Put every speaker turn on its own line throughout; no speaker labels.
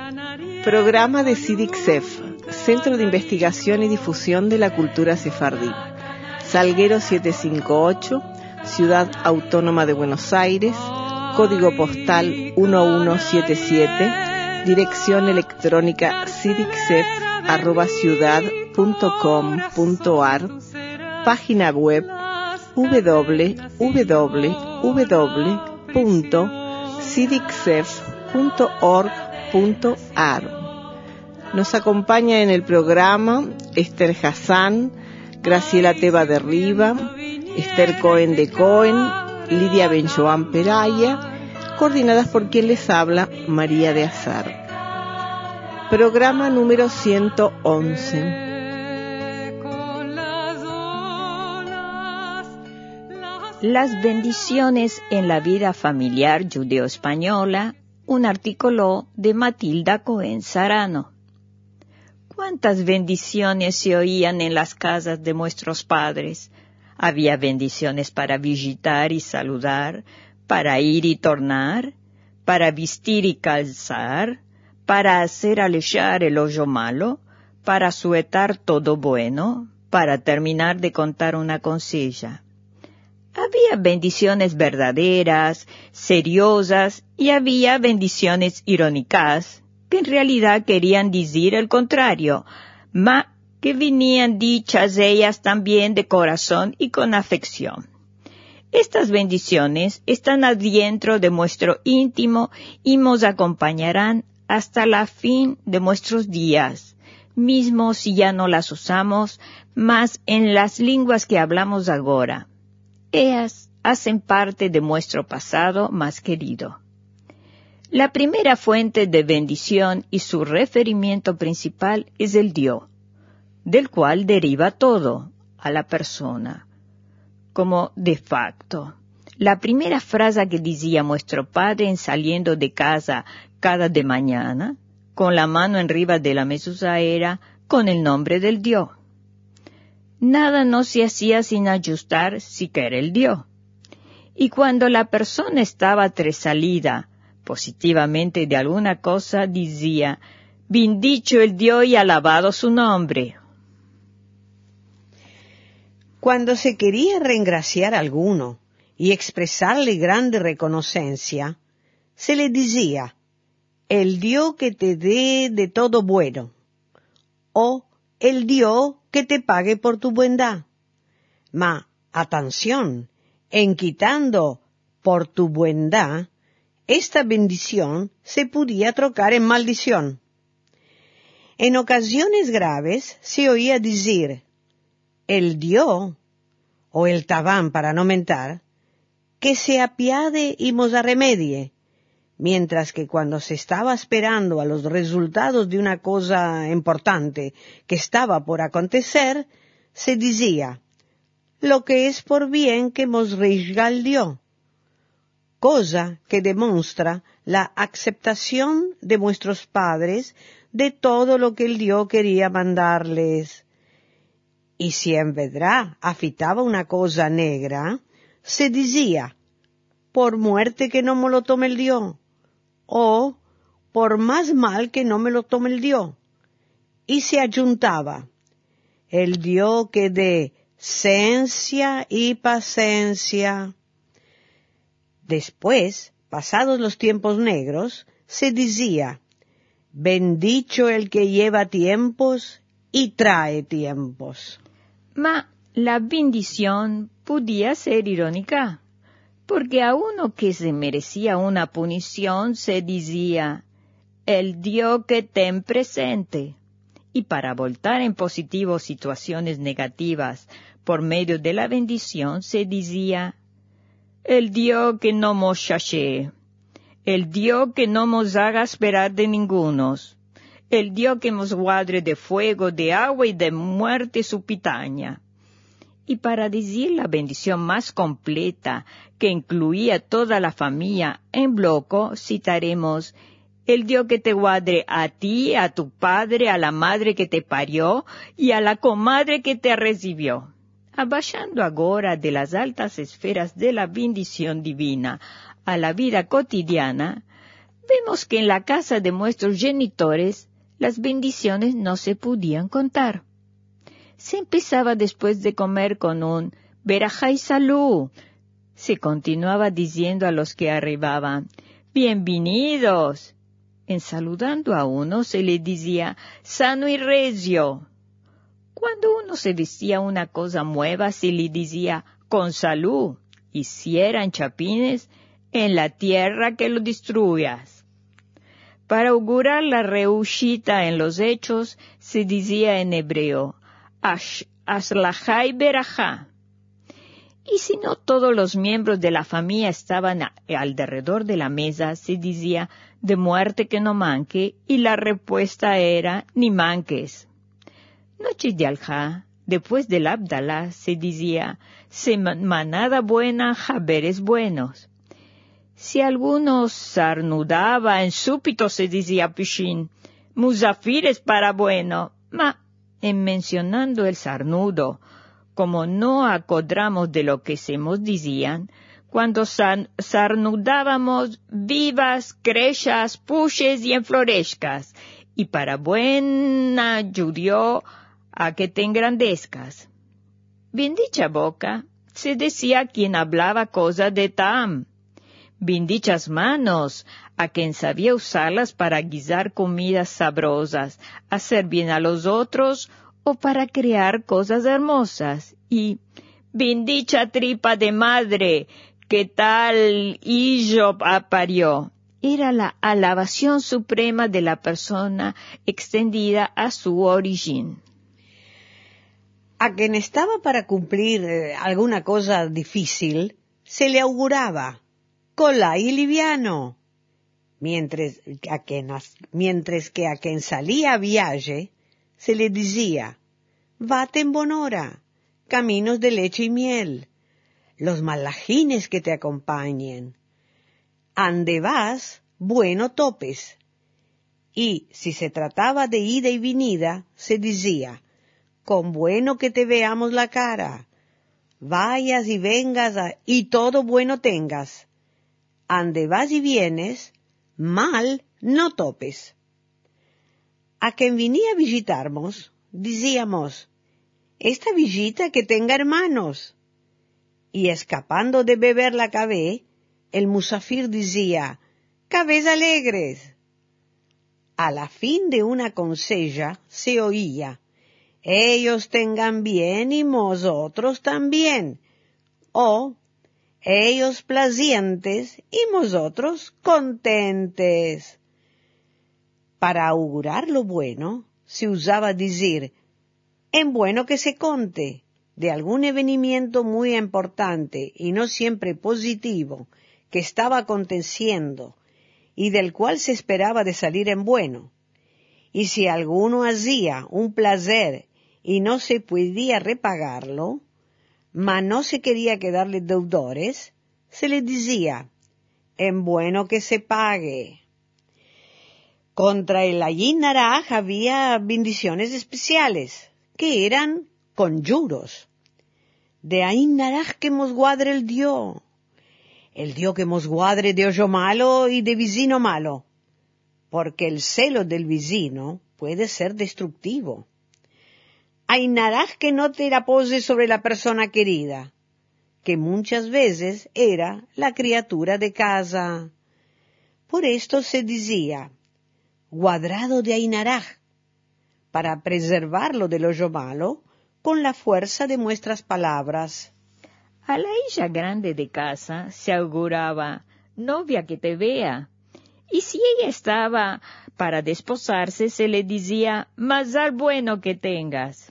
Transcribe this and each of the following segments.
Programa de CIDICSEF, Centro de Investigación y Difusión de la Cultura Sefardí. Salguero 758, Ciudad Autónoma de Buenos Aires, código postal 1177, dirección electrónica cidicsef@ciudad.com.ar, página web www.cidicsef.org.ar. Nos acompaña en el programa Esther Hassan, Graciela Teba de Riva, Esther Cohen de Cohen, Lidia Benjoan Peraya, coordinadas por quien les habla, María de Azar. Programa número 111.
Las bendiciones en la vida familiar judeo-española, un artículo de Matilda Cohen Sarano. ¿Cuántas bendiciones se oían en las casas de nuestros padres? Había bendiciones para visitar y saludar, para ir y tornar, para vestir y calzar, para hacer alejar el hoyo malo, para suetar todo bueno, para terminar de contar una consilla. Había bendiciones verdaderas, seriosas, y había bendiciones irónicas, que en realidad querían decir el contrario, mas que venían dichas ellas también de corazón y con afección. Estas bendiciones están adentro de nuestro íntimo y nos acompañarán hasta la fin de nuestros días, mismo si ya no las usamos más en las lenguas que hablamos ahora. Ellas hacen parte de nuestro pasado más querido. La primera fuente de bendición y su referimiento principal es el Dios, del cual deriva todo a la persona, como de facto. La primera frase que decía nuestro padre en saliendo de casa cada de mañana, con la mano arriba de la mezuzá, era con el nombre del Dios. Nada no se hacía sin ajustar siquiera el Dios. Y cuando la persona estaba tresalida positivamente de alguna cosa, decía, bendicho el Dios y alabado su nombre.
Cuando se quería reingraciar a alguno y expresarle grande reconocencia, se le decía, el Dios que te dé de todo bueno, o el Dios que te pague por tu bondad. Ma, atención, en quitando por tu bondad, esta bendición se podía trocar en maldición. En ocasiones graves se oía decir, el Dios, o el Tabán para no mentar, que se apiade y nos arremedie, mientras que cuando se estaba esperando a los resultados de una cosa importante que estaba por acontecer, se decía, lo que es por bien que nos reizga el Dios, cosa que demuestra la aceptación de nuestros padres de todo lo que el Dios quería mandarles. Y si en verdad afitaba una cosa negra, se decía, por muerte que no me lo tome el Dios, o por más mal que no me lo tome el Dios. Y se ajuntaba, el Dios que dé ciencia y paciencia. Después, pasados los tiempos negros, se decía, bendicho el que lleva tiempos y trae tiempos.
Ma la bendición podía ser irónica, porque a uno que se merecía una punición se decía, el Dios que ten presente. Y para voltar en positivo situaciones negativas por medio de la bendición se decía, el Dios que no nos chachee, el Dios que no nos haga esperar de ningunos, el Dios que nos guarde de fuego, de agua y de muerte supitánea. Y para decir la bendición más completa, que incluía toda la familia en bloco, citaremos, el Dios que te guarde a ti, a tu padre, a la madre que te parió y a la comadre que te recibió. Abajando ahora de las altas esferas de la bendición divina a la vida cotidiana, Vemos que en la casa de nuestros genitores las bendiciones no se podían contar. Se empezaba después de comer con un verajá y salud. Se continuaba diciendo a los que arribaban, bienvenidos. En saludando a uno se le decía, sano y recio. Cuando uno se decía una cosa nueva se le decía, con salud. Y si eran chapines, en la tierra que lo destruyas. Para augurar la reushita en los hechos, se decía en hebreo, aslajá y berajá. Y si no todos los miembros de la familia estaban alrededor de la mesa, se decía, de muerte que no manque, y la respuesta era, ni manques. Noches de Alja, después del Abdalá, se decía, manada buena, jaberes buenos. Si alguno sarnudaba en súbito se decía Pishin, musafires para bueno, en mencionando el sarnudo, como no acordamos de lo que se nos decían, cuando sarnudábamos vivas, crechas, puches y enflorezcas, y para buena judío a que te engrandezcas. Bendicha boca, se decía quien hablaba cosas de Tam. Bendichas manos, a quien sabía usarlas para guisar comidas sabrosas, hacer bien a los otros o para crear cosas hermosas. Y bendicha tripa de madre, que tal hijo parió. Era la alabación suprema de la persona extendida a su origen.
A quien estaba para cumplir alguna cosa difícil, se le auguraba colá y liviano, mientras que a quien salía a viaje se le decía, vate en bonora, caminos de leche y miel, los malajines que te acompañen, ande vas, bueno topes. Y si se trataba de ida y venida, se decía, con bueno que te veamos la cara, vayas y vengas y todo bueno tengas. Ande vas y vienes, mal no topes. A quien venía a visitarnos, decíamos, esta visita que tenga hermanos. Y escapando de beber la cabé, el musafir decía, cabés alegres. A la fin de una consella se oía, ellos tengan bien y nosotros también. O, ellos placientes y nosotros contentes. Para augurar lo bueno, se usaba decir, en bueno que se conte, de algún evenimiento muy importante y no siempre positivo que estaba aconteciendo y del cual se esperaba de salir en bueno. Y si alguno hacía un placer y no se podía repagarlo, mas no se quería quedarle deudores, se le decía, en bueno que se pague. Contra el Ayin Naraj había bendiciones especiales, que eran conjuros. De Ayin Naraj que mos guadre el Dios que mos guadre de hoyo malo y de vecino malo, porque el celo del vecino puede ser destructivo. Ayin Naraj que no te la pose sobre la persona querida, que muchas veces era la criatura de casa. Por esto se decía, guadrado de Ayin Naraj, para preservarlo del hoyo malo con la fuerza de nuestras palabras.
A la hija grande de casa se auguraba, novia que te vea. Y si ella estaba para desposarse, se le decía, mazal bueno que tengas.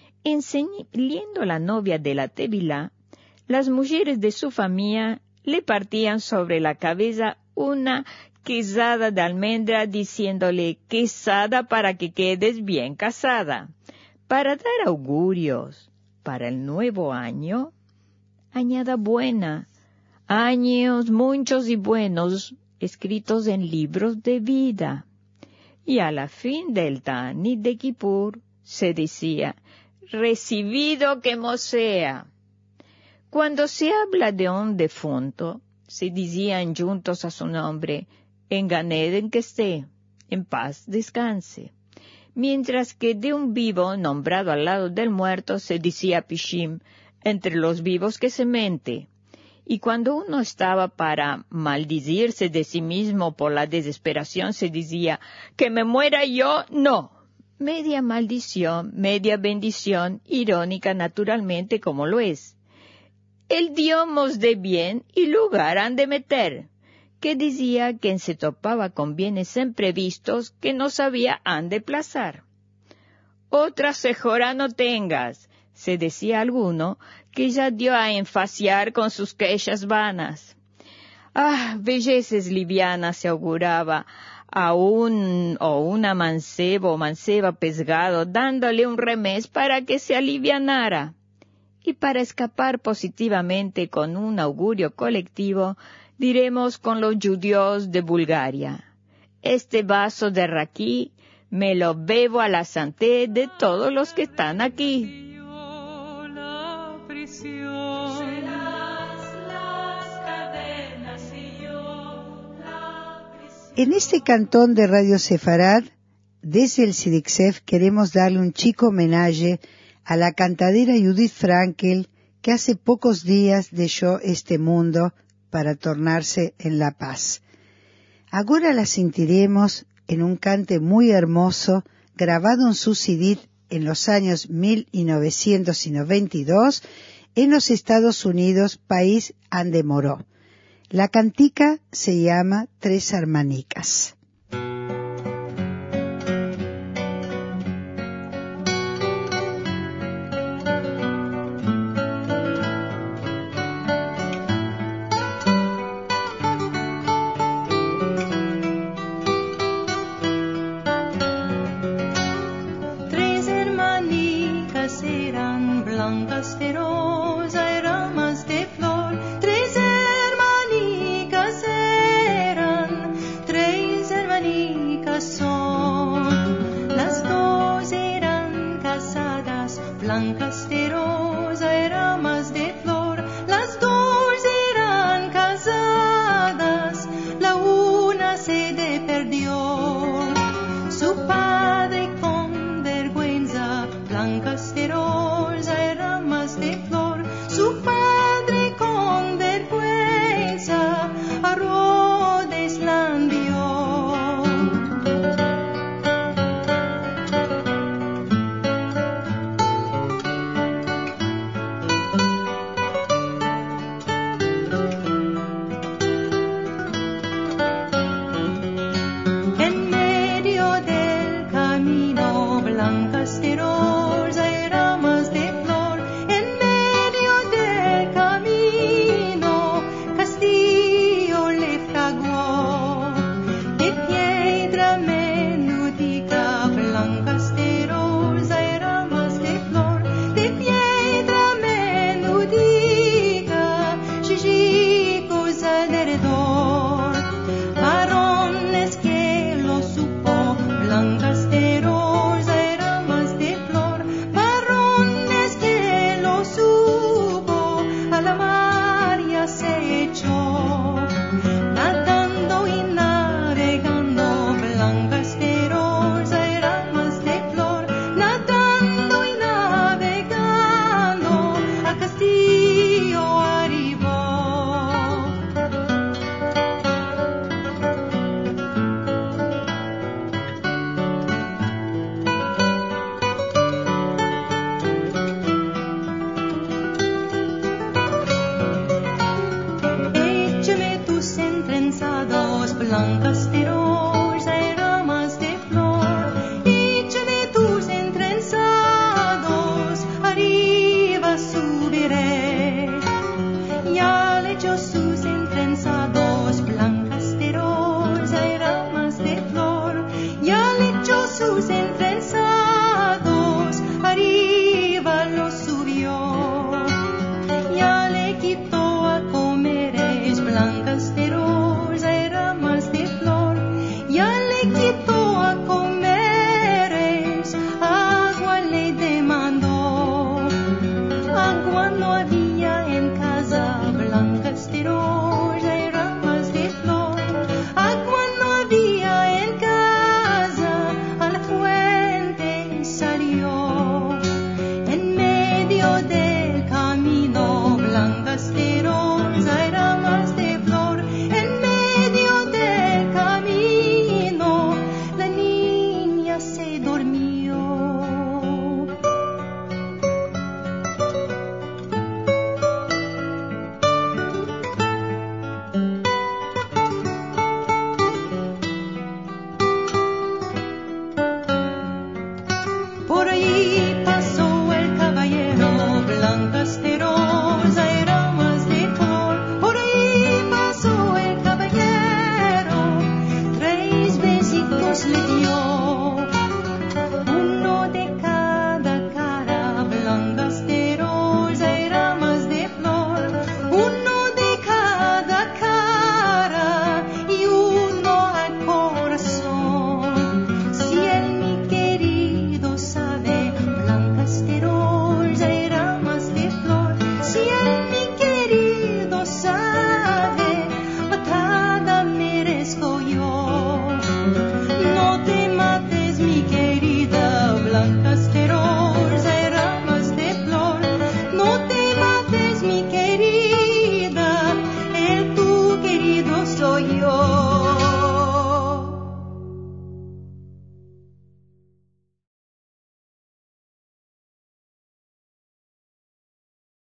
Leyendo la novia de la Tevilá, las mujeres de su familia le partían sobre la cabeza una quesada de almendra diciéndole, quesada para que quedes bien casada. Para dar augurios para el nuevo año, añada buena, años muchos y buenos escritos en libros de vida. Y a la fin del Tanit de Kippur se decía, recibido que mo sea. Cuando se habla de un defunto, se decían juntos a su nombre, en Gan Eden que esté, en paz descanse. Mientras que de un vivo nombrado al lado del muerto se decía Pishim, entre los vivos que se mente. Y cuando uno estaba para maldecirse de sí mismo por la desesperación, se decía, que me muera yo, no. Media maldición, media bendición, irónica naturalmente como lo es. El Dios de bien y lugar han de meter, que decía quien se topaba con bienes imprevistos que no sabía han de plazar. Otra cejora no tengas, se decía alguno, que ya dio a enfaciar con sus quejas vanas. Belleces livianas se auguraba a una mancebo o manceba pesgado, dándole un remés para que se alivianara. Y para escapar positivamente con un augurio colectivo, diremos con los judíos de Bulgaria, este vaso de raquí me lo bebo a la santé de todos los que están aquí.
En este cantón de Radio Sefarad, desde el Sidixef queremos darle un chico homenaje a la cantadera Judith Frankel, que hace pocos días dejó este mundo para tornarse en la paz. Ahora la sentiremos en un cante muy hermoso, grabado en su CD en los años 1992, en los Estados Unidos, país ande moró. La cantica se llama Tres Hermanicas.